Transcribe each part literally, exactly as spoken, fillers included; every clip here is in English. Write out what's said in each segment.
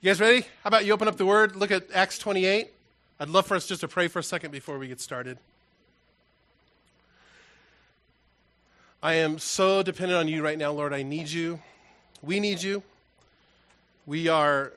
You guys ready? How about you open up the Word, look at Acts twenty-eight. I'd love for us just to pray for a second before we get started. I am so dependent on you right now, Lord. I need you. We need you. We are,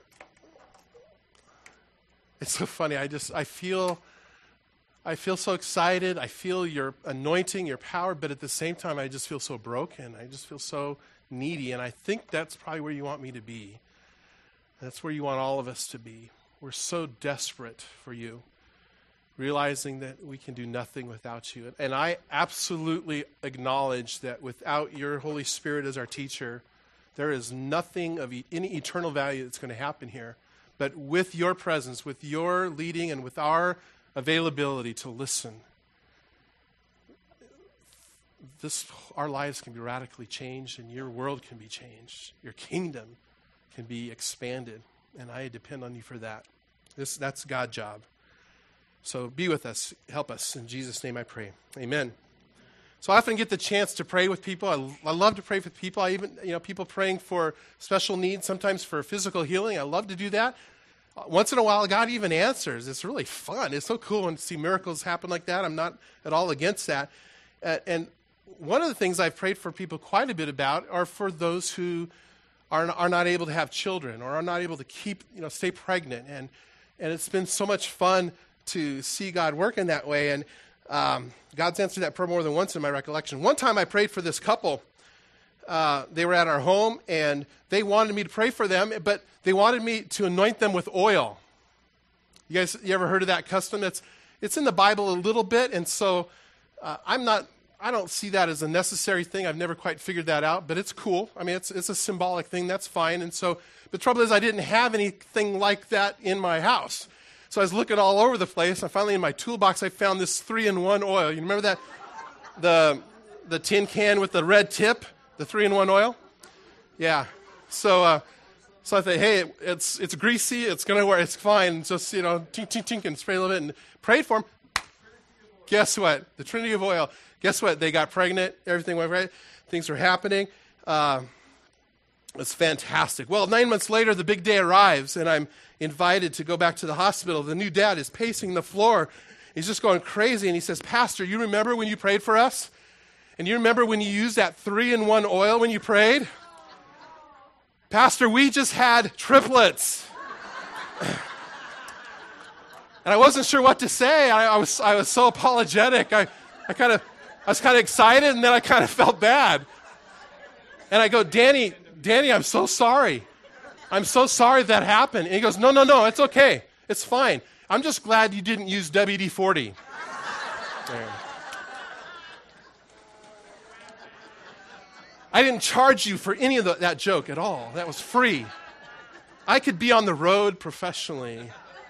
it's so funny. I just, I feel, I feel so excited. I feel your anointing, your power, but at the same time, I just feel so broken. I just feel so needy, and I think that's probably where you want me to be. That's where you want all of us to be. We're so desperate for you, realizing that we can do nothing without you. And I absolutely acknowledge that without your Holy Spirit as our teacher, there is nothing of e- any eternal value that's going to happen here. But with your presence, with your leading, and with our availability to listen, this our lives can be radically changed, and your world can be changed. Your kingdom can be expanded, and I depend on you for that. This that's God's job. So be with us. Help us. In Jesus' name I pray. Amen. So I often get the chance to pray with people. I, I love to pray with people. I even, you know, people praying for special needs, sometimes for physical healing. I love to do that. Once in a while, God even answers. It's really fun. It's so cool when to see miracles happen like that. I'm not at all against that. Uh, and one of the things I've prayed for people quite a bit about are for those who are, are not able to have children or are not able to keep, you know, stay pregnant. And, and it's been so much fun to see God work in that way. And um, God's answered that prayer more than once in my recollection. One time I prayed for this couple. Uh, they were at our home, and they wanted me to pray for them, but they wanted me to anoint them with oil. You guys, you ever heard of that custom? It's it's in the Bible a little bit, and so uh, I'm not. I don't see that as a necessary thing. I've never quite figured that out, but it's cool. I mean, it's it's a symbolic thing. That's fine. And so the trouble is, I didn't have anything like that in my house. So I was looking all over the place, and finally in my toolbox, I found this three-in-one oil. You remember that? The the tin can with the red tip, the three-in-one oil? Yeah. So uh, so I thought, hey, it, it's it's greasy. It's going to work. It's fine. Just, you know, tink, tink, tink, and spray a little bit, and prayed for them. Guess what? The Trinity of Oil. Guess what? They got pregnant. Everything went right. Things were happening. Uh, it's fantastic. Well, nine months later, the big day arrives, and I'm invited to go back to the hospital. The new dad is pacing the floor. He's just going crazy, and he says, Pastor, you remember when you prayed for us? And you remember when you used that three-in-one oil when you prayed? Pastor, we just had triplets. And I wasn't sure what to say. I, I was I was so apologetic. I, I kind of I was kind of excited, and then I kind of felt bad. And I go, Danny, Danny, I'm so sorry. I'm so sorry that happened. And he goes, no, no, no, it's okay. It's fine. I'm just glad you didn't use W D forty. There. I didn't charge you for any of the, that joke at all. That was free. I could be on the road professionally.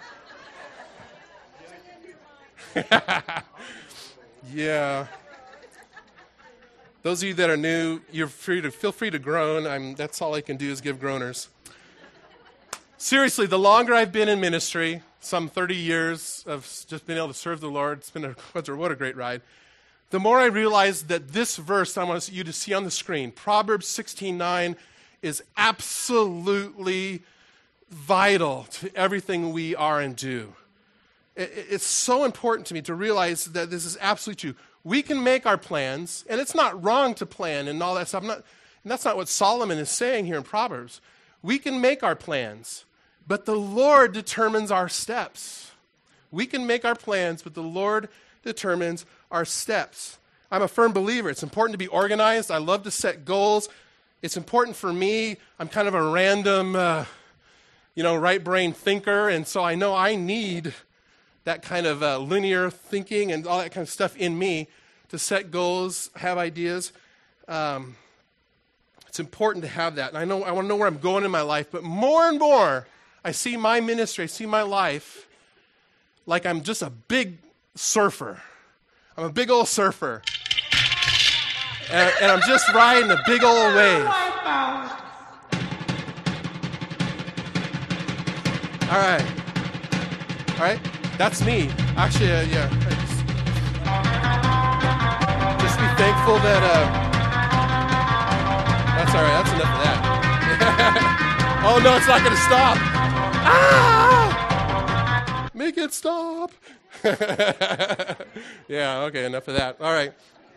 Yeah. Those of you that are new, you're free to feel free to groan. I'm, that's all I can do is give groaners. Seriously, the longer I've been in ministry, some thirty years of just being able to serve the Lord, it's been a, what a great ride. The more I realize that this verse I want you to see on the screen, Proverbs sixteen nine, is absolutely vital to everything we are and do. It, it's so important to me to realize that this is absolutely true. We can make our plans, and it's not wrong to plan and all that stuff. I'm not, and that's not what Solomon is saying here in Proverbs. We can make our plans, but the Lord determines our steps. We can make our plans, but the Lord determines our steps. I'm a firm believer. It's important to be organized. I love to set goals. It's important for me. I'm kind of a random, uh, you know, right-brain thinker, and so I know I need that kind of uh, linear thinking and all that kind of stuff in me to set goals, have ideas. Um, it's important to have that. And I know I want to know where I'm going in my life, but more and more, I see my ministry, I see my life like I'm just a big surfer. I'm a big old surfer. And, and I'm just riding a big old wave. All right. All right. That's me. Actually, uh, yeah. Just, just be thankful that, uh, that's all right. That's enough of that. Oh, no, it's not going to stop. Ah! Make it stop. Yeah, okay, enough of that. All right.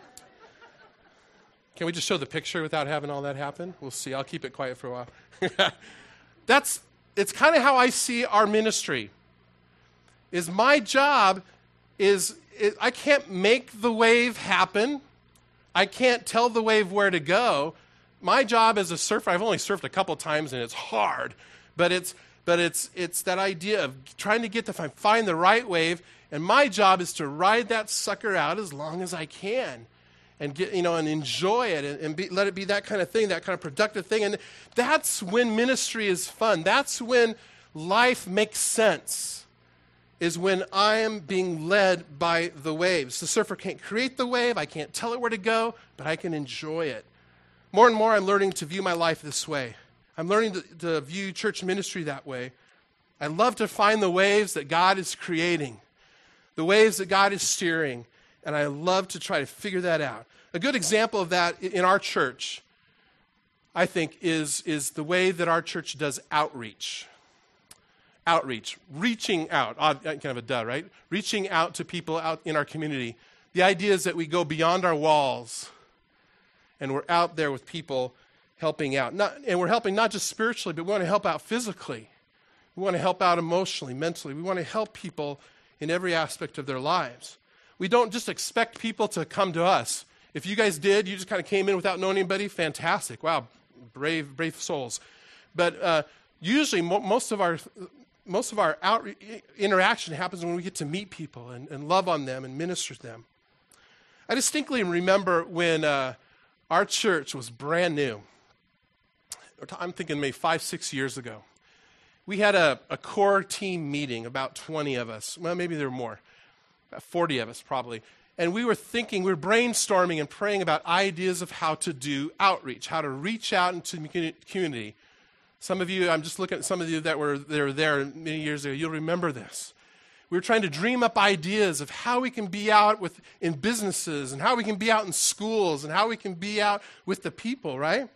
Can we just show the picture without having all that happen? We'll see. I'll keep it quiet for a while. That's, it's kind of how I see our ministry. Is my job is, is, I can't make the wave happen. I can't tell the wave where to go. My job as a surfer, I've only surfed a couple times and it's hard, but it's but it's it's that idea of trying to get to find, find the right wave, and my job is to ride that sucker out as long as I can, and get you know and enjoy it and, and be, let it be that kind of thing, that kind of productive thing, and that's when ministry is fun. That's when life makes sense. Is when I am being led by the waves. The surfer can't create the wave. I can't tell it where to go, but I can enjoy it. More and more, I'm learning to view my life this way. I'm learning to, to view church ministry that way. I love to find the waves that God is creating, the waves that God is steering, and I love to try to figure that out. A good example of that in our church, I think, is, is the way that our church does outreach. Outreach, reaching out, odd, kind of a duh, right? Reaching out to people out in our community. The idea is that we go beyond our walls and we're out there with people helping out. Not, and we're helping not just spiritually, but we want to help out physically. We want to help out emotionally, mentally. We want to help people in every aspect of their lives. We don't just expect people to come to us. If you guys did, you just kind of came in without knowing anybody, fantastic. Wow, brave, brave souls. But uh, usually mo- most of our... Most of our out interaction happens when we get to meet people and, and love on them and minister to them. I distinctly remember when uh, our church was brand new. I'm thinking maybe five, six years ago. We had a, a core team meeting, about twenty of us. Well, maybe there were more, about forty of us probably. And we were thinking, we were brainstorming and praying about ideas of how to do outreach, how to reach out into the community. Some of you, I'm just looking at some of you that were, that were there many years ago, you'll remember this. We were trying to dream up ideas of how we can be out with in businesses and how we can be out in schools and how we can be out with the people, right?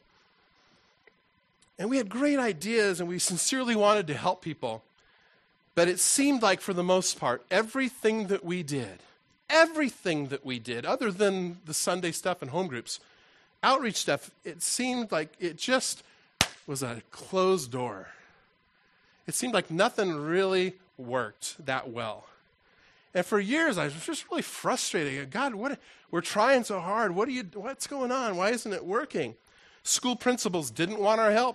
And we had great ideas and we sincerely wanted to help people. But it seemed like for the most part, everything that we did, everything that we did, other than the Sunday stuff and home groups, outreach stuff, it seemed like it just was a closed door. It seemed like nothing really worked that well. And for years, I was just really frustrated. God, what? We're trying so hard. What are you? What's going on? Why isn't it working? School principals didn't want our help.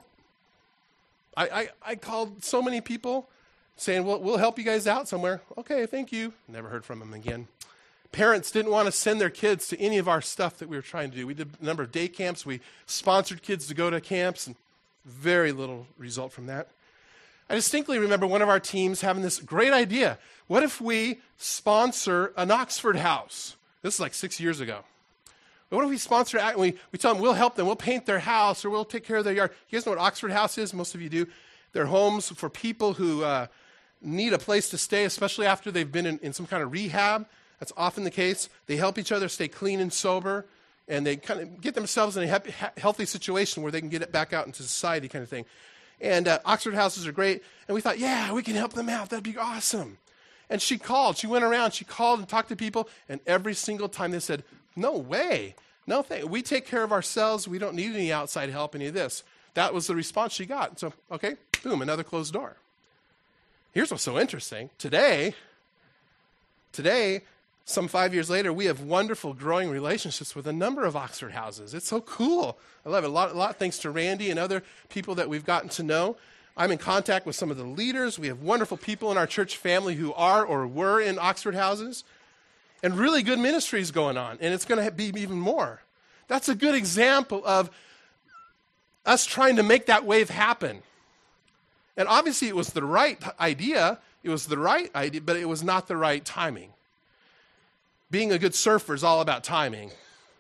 I, I, I called so many people saying, well, we'll help you guys out somewhere. Okay, thank you. Never heard from them again. Parents didn't want to send their kids to any of our stuff that we were trying to do. We did a number of day camps. We sponsored kids to go to camps, and very little result from that. I distinctly remember one of our teams having this great idea. What if we sponsor an Oxford house? This is like six years ago. What if we sponsor it? We, we tell them we'll help them. We'll paint their house or we'll take care of their yard. You guys know what Oxford House is? Most of you do. They're homes for people who uh, need a place to stay, especially after they've been in, in some kind of rehab. That's often the case. They help each other stay clean and sober, and they kind of get themselves in a he- healthy situation where they can get it back out into society kind of thing. And uh, Oxford houses are great. And we thought, yeah, we can help them out. That'd be awesome. And she called. She went around. She called and talked to people. And every single time they said, no way. No thing. We take care of ourselves. We don't need any outside help, any of this. That was the response she got. So, okay, boom, another closed door. Here's what's so interesting. Today, today, some five years later, we have wonderful growing relationships with a number of Oxford houses. It's so cool. I love it. A lot, a lot thanks to Randy and other people that we've gotten to know. I'm in contact with some of the leaders. We have wonderful people in our church family who are or were in Oxford houses. And really good ministries going on. And it's going to be even more. That's a good example of us trying to make that wave happen. And obviously it was the right idea. It was the right idea, but it was not the right timing. Being a good surfer is all about timing.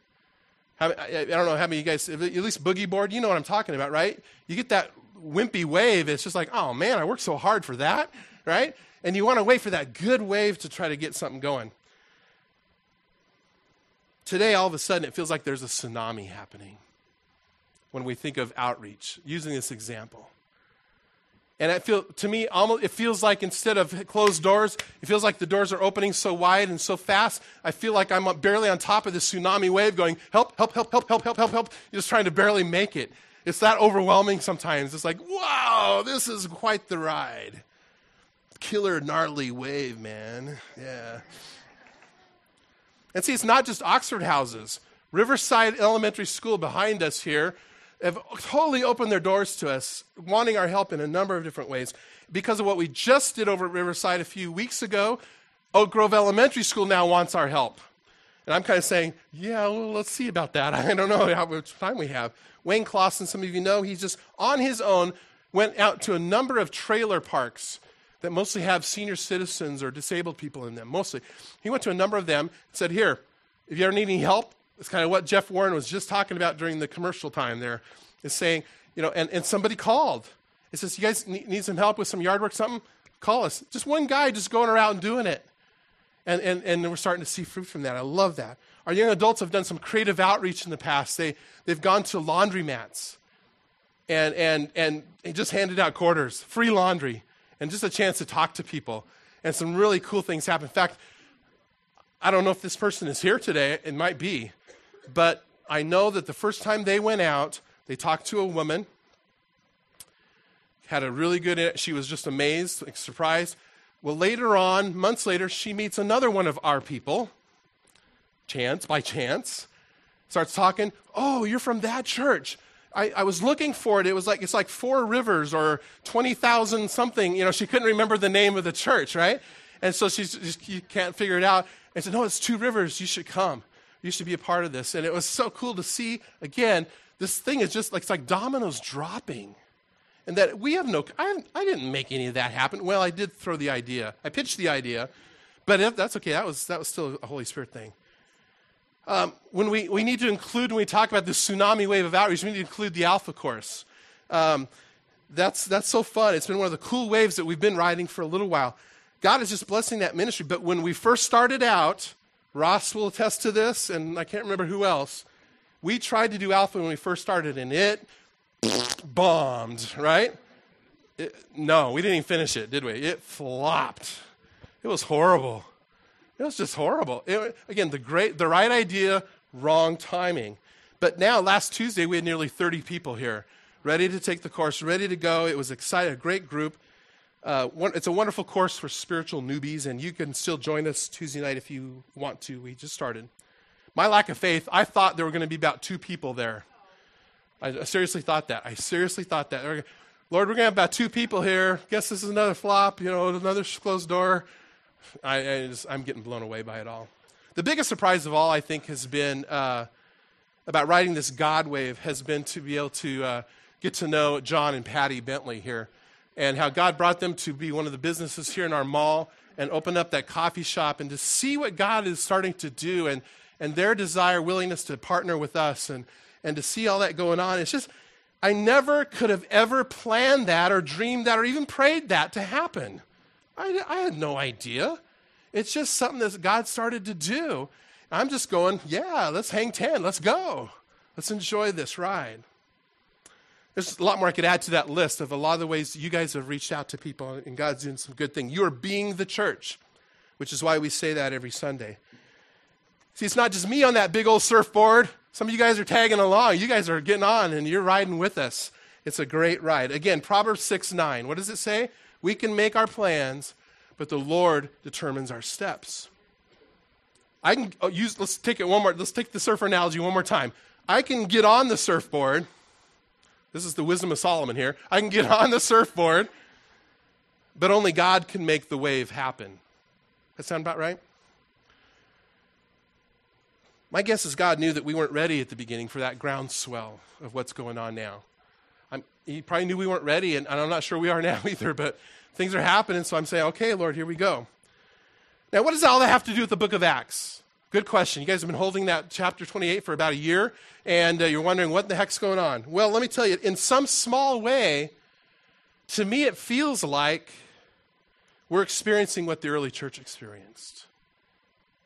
I don't know how many of you guys, at least boogie board, you know what I'm talking about, right? You get that wimpy wave, it's just like, oh man, I worked so hard for that, right? And you want to wait for that good wave to try to get something going. Today, all of a sudden, it feels like there's a tsunami happening when we think of outreach, using this example. And it feel, to me, almost it feels like instead of closed doors, it feels like the doors are opening so wide and so fast. I feel like I'm barely on top of this tsunami wave going, help, help, help, help, help, help, help, help. You're just trying to barely make it. It's that overwhelming sometimes. It's like, wow, this is quite the ride. Killer, gnarly wave, man. Yeah. And see, it's not just Oxford houses. Riverside Elementary School behind us here have totally opened their doors to us, wanting our help in a number of different ways. Because of what we just did over at Riverside a few weeks ago, Oak Grove Elementary School now wants our help. And I'm kind of saying, yeah, well, let's see about that. I don't know how much time we have. Wayne Clausen, some of you know, he's just on his own went out to a number of trailer parks that mostly have senior citizens or disabled people in them, mostly. He went to a number of them and said, here, if you ever need any help, it's kind of what Jeff Warren was just talking about during the commercial time there, is saying, you know, and, and somebody called. It says, you guys need, need some help with some yard work, something? Call us. Just one guy just going around and doing it. And, and, and we're starting to see fruit from that. I love that. Our young adults have done some creative outreach in the past. They, they've gone to laundromats and, and, and they just handed out quarters, free laundry, and just a chance to talk to people. And some really cool things happen. In fact, I don't know if this person is here today. It might be. But I know that the first time they went out, they talked to a woman, had a really good, she was just amazed, like, surprised. Well, later on, months later, she meets another one of our people, chance, by chance, starts talking, oh, you're from that church. I, I was looking for it. It was like, it's like Four Rivers or twenty thousand something. You know, she couldn't remember the name of the church, right? And so she's just, you can't figure it out. And said, no, it's Two Rivers. You should come. You should be a part of this. And it was so cool to see, again, this thing is just like, it's like dominoes dropping. And that we have no, I, I didn't make any of that happen. Well, I did throw the idea. I pitched the idea. But if, that's okay. That was, that was still a Holy Spirit thing. Um, when we, we need to include, when we talk about this tsunami wave of outreach, we need to include the Alpha Course. Um, that's, that's so fun. It's been one of the cool waves that we've been riding for a little while. God is just blessing that ministry. But when we first started out, Ross will attest to this, and I can't remember who else. We tried to do Alpha when we first started, and it bombed, right? It, no, we didn't even finish it, did we? It flopped. It was horrible. It was just horrible. It, again, the great, the right idea, wrong timing. But now, last Tuesday, we had nearly thirty people here, ready to take the course, ready to go. It was exciting, a great group. Uh, one, it's a wonderful course for spiritual newbies, and you can still join us Tuesday night if you want to. We just started. My lack of faith, I thought there were going to be about two people there. I, I seriously thought that. I seriously thought that. Lord, we're going to have about two people here. Guess this is another flop, you know, another closed door. I, I just, I'm getting blown away by it all. The biggest surprise of all, I think, has been uh, about riding this God wave, has been to be able to uh, get to know John and Patty Bentley here, and how God brought them to be one of the businesses here in our mall and open up that coffee shop, and to see what God is starting to do, and, and their desire, willingness to partner with us, and, and to see all that going on. It's just, I never could have ever planned that or dreamed that or even prayed that to happen. I, I had no idea. It's just something that God started to do. I'm just going, yeah, let's hang ten. Let's go. Let's enjoy this ride. There's a lot more I could add to that list of a lot of the ways you guys have reached out to people, and God's doing some good things. You are being the church, which is why we say that every Sunday. See, it's not just me on that big old surfboard. Some of you guys are tagging along. You guys are getting on, and you're riding with us. It's a great ride. Again, Proverbs six nine. What does it say? We can make our plans, but the Lord determines our steps. I can oh, use. Let's take it one more. Let's take the surfer analogy one more time. I can get on the surfboard. This is the wisdom of Solomon here. I can get on the surfboard, but only God can make the wave happen. That sound about right? My guess is God knew that we weren't ready at the beginning for that groundswell of what's going on now. I'm, he probably knew we weren't ready, and I'm not sure we are now either, but things are happening, so I'm saying, okay, Lord, here we go. Now, what does all that have to do with the book of Acts? Good question. You guys have been holding that chapter twenty-eight for about a year, and uh, you're wondering what the heck's going on. Well, let me tell you, in some small way, to me it feels like we're experiencing what the early church experienced.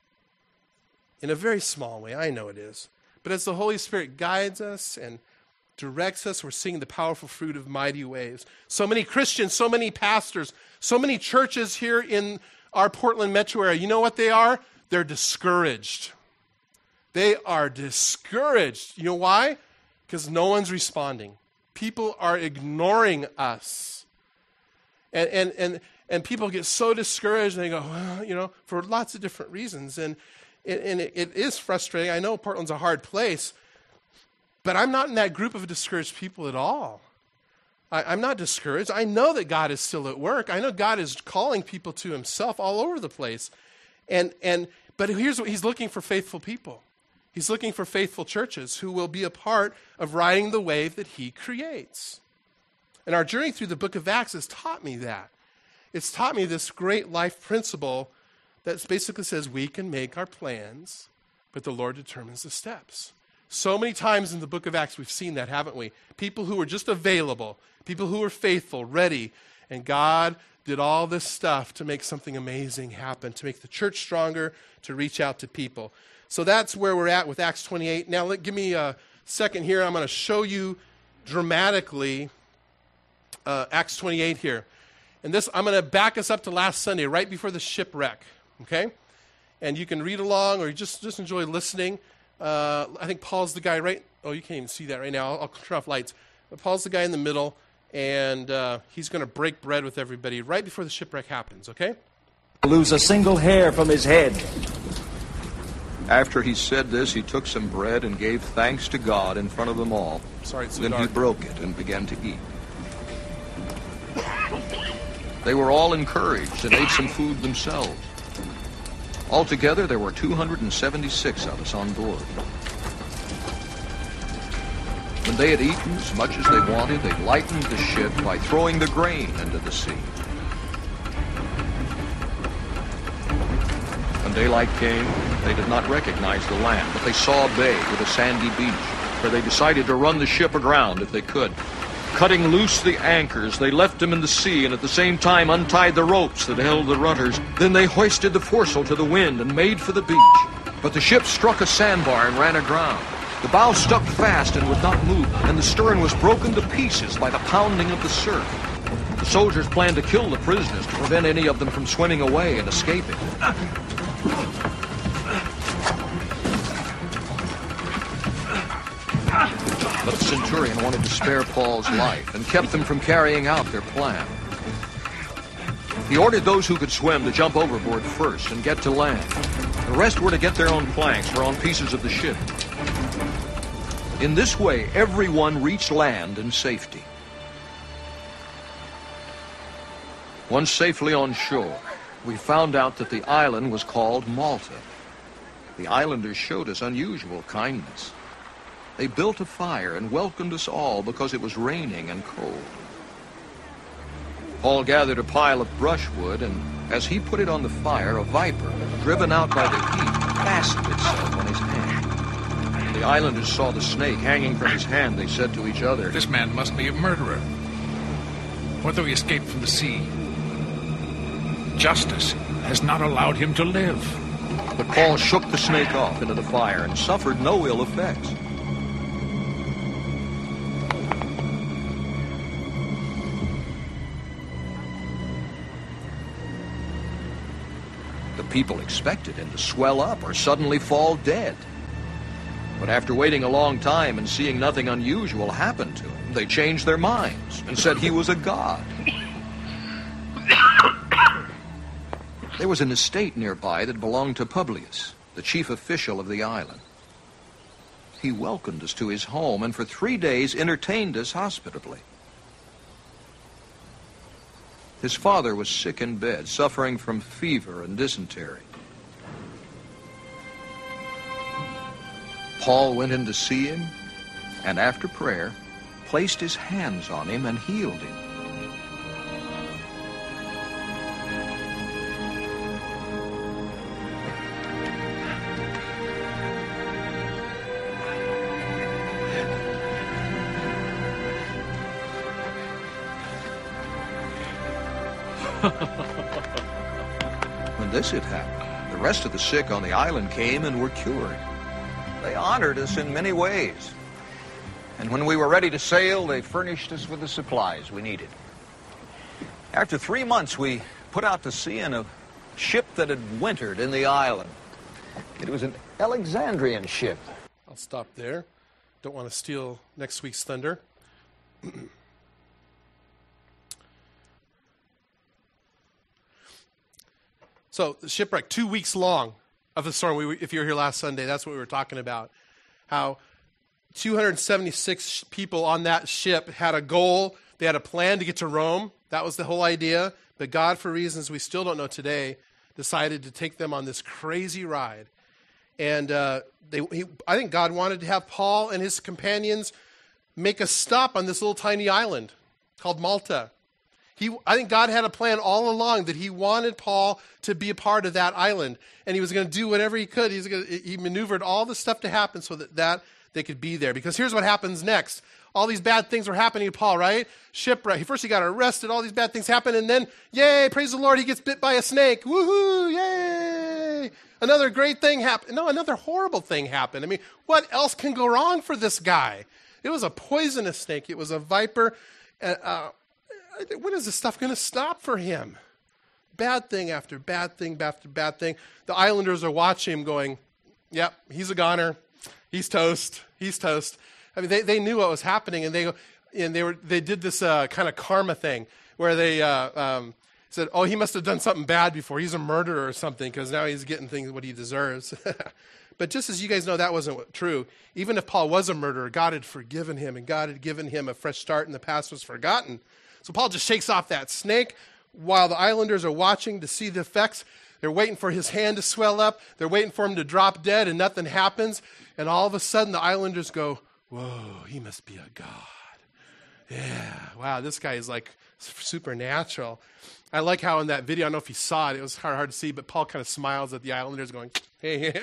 In a very small way, I know it is. But as the Holy Spirit guides us and, directs us. We're seeing the powerful fruit of mighty waves. So many Christians, so many pastors, so many churches here in our Portland metro area, you know what they are? They're discouraged. They are discouraged. You know why? Because no one's responding. People are ignoring us. And and and and people get so discouraged, and they go, well, you know, for lots of different reasons. And, and it, it is frustrating. I know Portland's a hard place, but I'm not in that group of discouraged people at all. I, I'm not discouraged. I know that God is still at work. I know God is calling people to himself all over the place. And and but here's what he's looking for: faithful people. He's looking for faithful churches who will be a part of riding the wave that he creates. And our journey through the book of Acts has taught me that. It's taught me this great life principle that basically says we can make our plans, but the Lord determines the steps. So many times in the book of Acts we've seen that, haven't we? People who were just available, people who were faithful, ready, and God did all this stuff to make something amazing happen, to make the church stronger, to reach out to people. So that's where we're at with Acts twenty-eight. Now, let, give me a second here. I'm going to show you dramatically uh, Acts twenty-eight here. And this, I'm going to back us up to last Sunday, right before the shipwreck, okay? And you can read along or just, just enjoy listening. Uh, I think Paul's the guy right, oh, you can't even see that right now. I'll, I'll turn off lights. But Paul's the guy in the middle, and uh, he's going to break bread with everybody right before the shipwreck happens, okay? Lose a single hair from his head. After he said this, he took some bread and gave thanks to God in front of them all. Sorry, it's so Then dark. he broke it and began to eat. They were all encouraged and ate some food themselves. Altogether, there were two hundred seventy-six of us on board. When they had eaten as much as they wanted, they lightened the ship by throwing the grain into the sea. When daylight came, they did not recognize the land, but they saw a bay with a sandy beach, where they decided to run the ship aground if they could. Cutting loose the anchors, they left them in the sea and at the same time untied the ropes that held the rudders. Then they hoisted the foresail to the wind and made for the beach. But the ship struck a sandbar and ran aground. The bow stuck fast and would not move, and the stern was broken to pieces by the pounding of the surf. The soldiers planned to kill the prisoners to prevent any of them from swimming away and escaping. But the centurion wanted to spare Paul's life and kept them from carrying out their plan. He ordered those who could swim to jump overboard first and get to land. The rest were to get their own planks or on pieces of the ship. In this way, everyone reached land in safety. Once safely on shore, we found out that the island was called Malta. The islanders showed us unusual kindness. They built a fire and welcomed us all because it was raining and cold. Paul gathered a pile of brushwood, and as he put it on the fire, a viper, driven out by the heat, fastened itself on his hand. The islanders saw the snake hanging from his hand. They said to each other, "This man must be a murderer. What though he escaped from the sea? Justice has not allowed him to live." But Paul shook the snake off into the fire and suffered no ill effects. The people expected him to swell up or suddenly fall dead. But after waiting a long time and seeing nothing unusual happen to him, they changed their minds and said he was a god. There was an estate nearby that belonged to Publius, the chief official of the island. He welcomed us to his home and for three days entertained us hospitably. His father was sick in bed, suffering from fever and dysentery. Paul went in to see him, and after prayer, placed his hands on him and healed him. When this had happened, the rest of the sick on the island came and were cured. They honored us in many ways. And when we were ready to sail, they furnished us with the supplies we needed. After three months, we put out to sea in a ship that had wintered in the island. It was an Alexandrian ship. I'll stop there. Don't want to steal next week's thunder. So the shipwreck, two weeks long of the storm. We, if you were here last Sunday, that's what we were talking about. How two hundred seventy-six people on that ship had a goal. They had a plan to get to Rome. That was the whole idea. But God, for reasons we still don't know today, decided to take them on this crazy ride. And uh, they, he, I think God wanted to have Paul and his companions make a stop on this little tiny island called Malta. He, I think God had a plan all along that he wanted Paul to be a part of that island. And he was going to do whatever he could. He, was gonna, he maneuvered all the stuff to happen so that, that they could be there. Because here's what happens next. All these bad things were happening to Paul, right? Shipwreck. First he got arrested. All these bad things happen. And then, yay, praise the Lord, he gets bit by a snake. Woohoo, yay. Another great thing happened. No, another horrible thing happened. I mean, what else can go wrong for this guy? It was a poisonous snake. It was a viper. Uh, uh, when is this stuff going to stop for him? Bad thing after bad thing after bad thing. The islanders are watching him going, yep, he's a goner. He's toast. He's toast. I mean, they, they knew what was happening, and they and they were they did this uh, kind of karma thing where they uh, um, said, oh, he must have done something bad before. He's a murderer or something because now he's getting things what he deserves. But just as you guys know, that wasn't true. Even if Paul was a murderer, God had forgiven him, and God had given him a fresh start, and the past was forgotten. So Paul just shakes off that snake while the islanders are watching to see the effects. They're waiting for his hand to swell up. They're waiting for him to drop dead, and nothing happens. And all of a sudden, the islanders go, whoa, he must be a god. Yeah, wow, this guy is like supernatural. I like how in that video, I don't know if you saw it, it was hard, hard to see, but Paul kind of smiles at the islanders going, hey,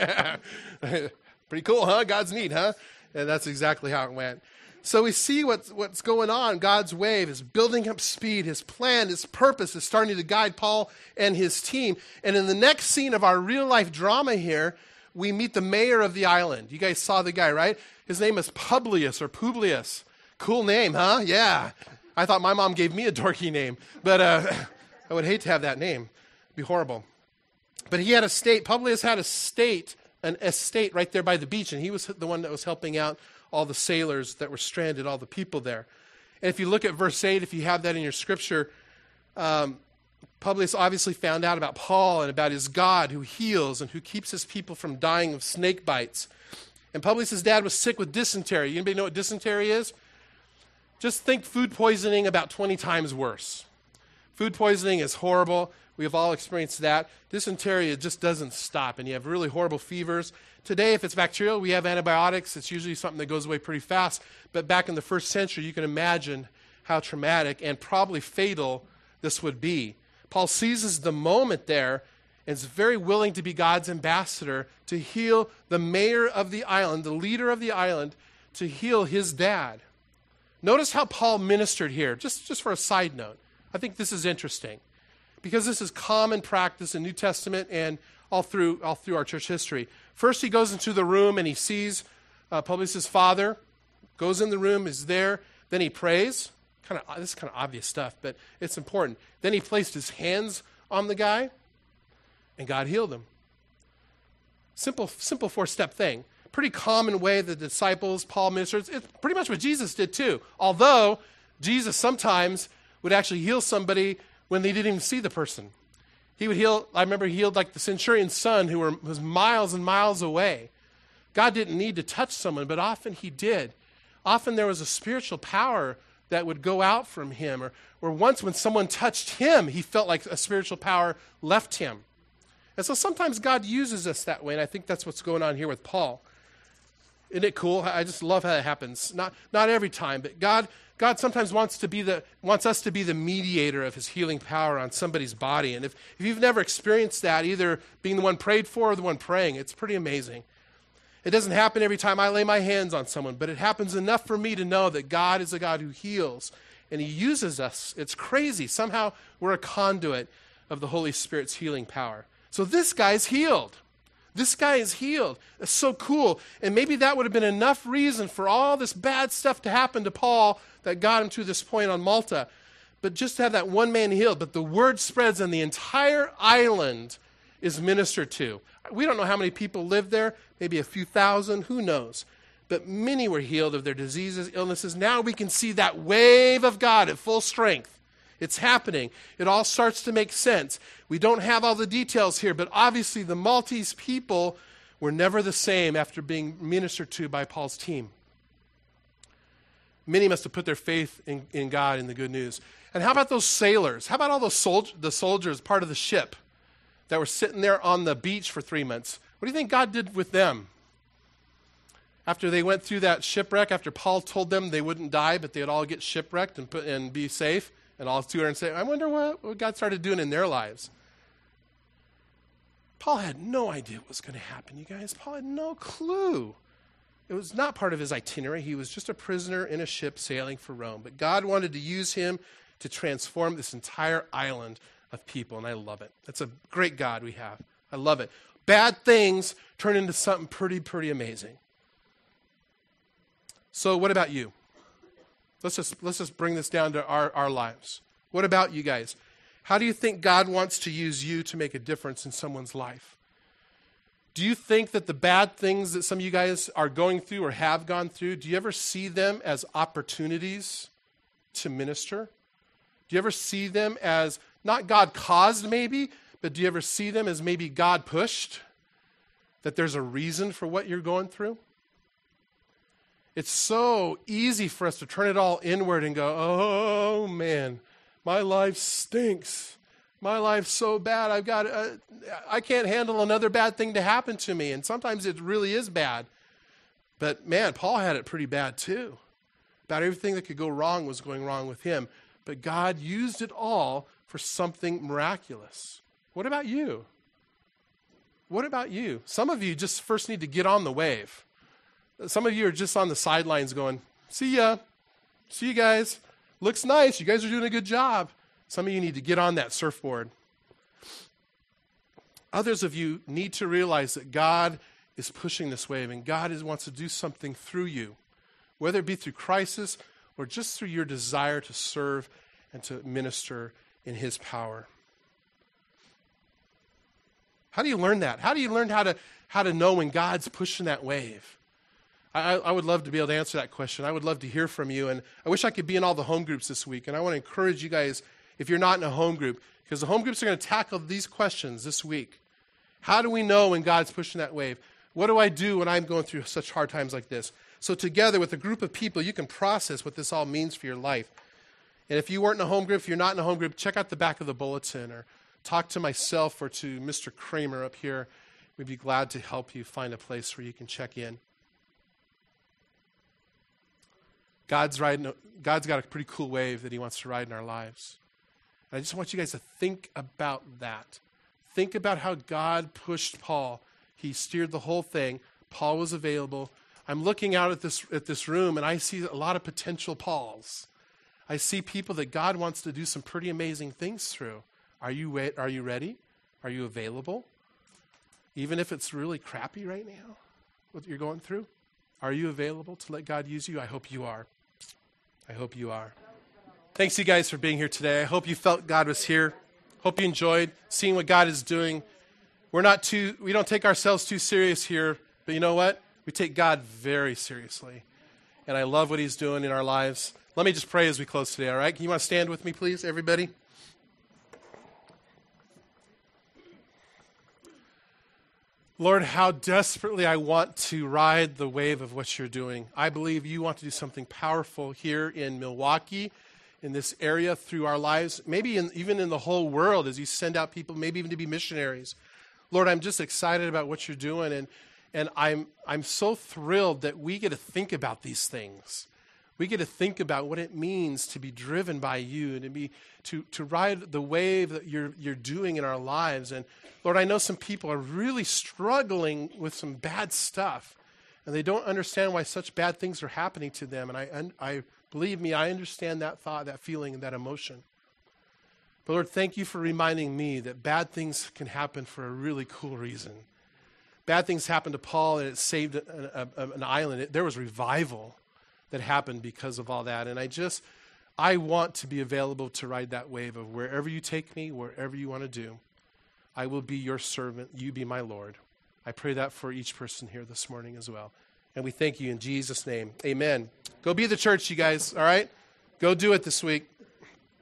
pretty cool, huh? God's neat, huh? And that's exactly how it went. So we see what's, what's going on. God's wave is building up speed. His plan, his purpose is starting to guide Paul and his team. And in the next scene of our real-life drama here, we meet the mayor of the island. You guys saw the guy, right? His name is Publius or Publius. Cool name, huh? Yeah. I thought my mom gave me a dorky name, but uh, I would hate to have that name. It'd be horrible. But he had a state. Publius had a state, an estate right there by the beach, and he was the one that was helping out all the sailors that were stranded, all the people there. And if you look at verse eight, if you have that in your scripture, um, Publius obviously found out about Paul and about his God who heals and who keeps his people from dying of snake bites. And Publius' dad was sick with dysentery. Anybody know what dysentery is? Just think food poisoning about twenty times worse. Food poisoning is horrible. We have all experienced that. Dysentery, it just doesn't stop, and you have really horrible fevers. Today, if it's bacterial, we have antibiotics. It's usually something that goes away pretty fast. But back in the first century, you can imagine how traumatic and probably fatal this would be. Paul seizes the moment there and is very willing to be God's ambassador to heal the mayor of the island, the leader of the island, to heal his dad. Notice how Paul ministered here, just, just for a side note. I think this is interesting because this is common practice in New Testament and all through all through our church history. First, he goes into the room and he sees uh, Publius' father, goes in the room, is there. Then he prays. Kind of this is kind of obvious stuff, but it's important. Then he placed his hands on the guy, and God healed him. Simple, simple four-step thing. Pretty common way the disciples, Paul ministers. It's pretty much what Jesus did too. Although Jesus sometimes would actually heal somebody when they didn't even see the person. He would heal, I remember he healed like the centurion's son who were, was miles and miles away. God didn't need to touch someone, but often he did. Often there was a spiritual power that would go out from him. Or, or once when someone touched him, he felt like a spiritual power left him. And so sometimes God uses us that way, and I think that's what's going on here with Paul. Isn't it cool? I just love how it happens. Not not every time, but God God sometimes wants to be the wants us to be the mediator of his healing power on somebody's body. And if, if you've never experienced that, either being the one prayed for or the one praying, it's pretty amazing. It doesn't happen every time I lay my hands on someone, but it happens enough for me to know that God is a God who heals, and he uses us. It's crazy. Somehow we're a conduit of the Holy Spirit's healing power. So this guy's healed. This guy is healed. That's so cool. And maybe that would have been enough reason for all this bad stuff to happen to Paul that got him to this point on Malta. But just to have that one man healed, but the word spreads and the entire island is ministered to. We don't know how many people lived there, maybe a few thousand, who knows. But many were healed of their diseases, illnesses. Now we can see that wave of God at full strength. It's happening. It all starts to make sense. We don't have all the details here, but obviously the Maltese people were never the same after being ministered to by Paul's team. Many must have put their faith in, in God and the good news. And how about those sailors? How about all those sol- the soldiers, part of the ship, that were sitting there on the beach for three months? What do you think God did with them? After they went through that shipwreck, after Paul told them they wouldn't die, but they'd all get shipwrecked and, put, and be safe, and all two hundred say, I wonder what, what God started doing in their lives. Paul had no idea what was going to happen, you guys. Paul had no clue. It was not part of his itinerary. He was just a prisoner in a ship sailing for Rome. But God wanted to use him to transform this entire island of people, and I love it. That's a great God we have. I love it. Bad things turn into something pretty, pretty amazing. So what about you? Let's just let's just bring this down to our, our lives. What about you guys? How do you think God wants to use you to make a difference in someone's life? Do you think that the bad things that some of you guys are going through or have gone through, do you ever see them as opportunities to minister? Do you ever see them as, not God caused maybe, but do you ever see them as maybe God pushed? That there's a reason for what you're going through? It's so easy for us to turn it all inward and go, oh man, my life stinks. My life's so bad. I've got, uh, I can't handle another bad thing to happen to me. And sometimes it really is bad. But man, Paul had it pretty bad too. About everything that could go wrong was going wrong with him. But God used it all for something miraculous. What about you? What about you? Some of you just first need to get on the wave. Some of you are just on the sidelines going, see ya, see you guys. Looks nice. You guys are doing a good job. Some of you need to get on that surfboard. Others of you need to realize that God is pushing this wave and God is, wants to do something through you, whether it be through crisis or just through your desire to serve and to minister in his power. How do you learn that? How do you learn how to, how to know when God's pushing that wave? I, I would love to be able to answer that question. I would love to hear from you. And I wish I could be in all the home groups this week. And I want to encourage you guys, if you're not in a home group, because the home groups are going to tackle these questions this week. How do we know when God's pushing that wave? What do I do when I'm going through such hard times like this? So together with a group of people, you can process what this all means for your life. And if you weren't in a home group, if you're not in a home group, check out the back of the bulletin or talk to myself or to Mister Kramer up here. We'd be glad to help you find a place where you can check in. God's riding, God's got a pretty cool wave that he wants to ride in our lives. And I just want you guys to think about that. Think about how God pushed Paul. He steered the whole thing. Paul was available. I'm looking out at this at this room, and I see a lot of potential Pauls. I see people that God wants to do some pretty amazing things through. Are you re- are you ready? Are you available? Even if it's really crappy right now, what you're going through, are you available to let God use you? I hope you are. I hope you are. Thanks, you guys, for being here today. I hope you felt God was here. Hope you enjoyed seeing what God is doing. We're not too, we don't take ourselves too serious here, but you know what? We take God very seriously. And I love what he's doing in our lives. Let me just pray as we close today, all right? Can you want to stand with me, please, everybody? Lord, how desperately I want to ride the wave of what you're doing. I believe you want to do something powerful here in Milwaukee, in this area, through our lives, maybe in, even in the whole world as you send out people, maybe even to be missionaries. Lord, I'm just excited about what you're doing, and and I'm I'm so thrilled that we get to think about these things. We get to think about what it means to be driven by you and to be to to ride the wave that you're you're doing in our lives. And Lord, I know some people are really struggling with some bad stuff, and they don't understand why such bad things are happening to them. And I and I believe me, I understand that thought, that feeling, and that emotion. But Lord, thank you for reminding me that bad things can happen for a really cool reason. bad things happened to Paul and it saved a, a, an island. It, there was revival that happened because of all that. And I just, I want to be available to ride that wave of wherever you take me, wherever you want to do, I will be your servant. You be my Lord. I pray that for each person here this morning as well. And we thank you in Jesus' name. Amen. Go be the church, you guys, all right? Go do it this week.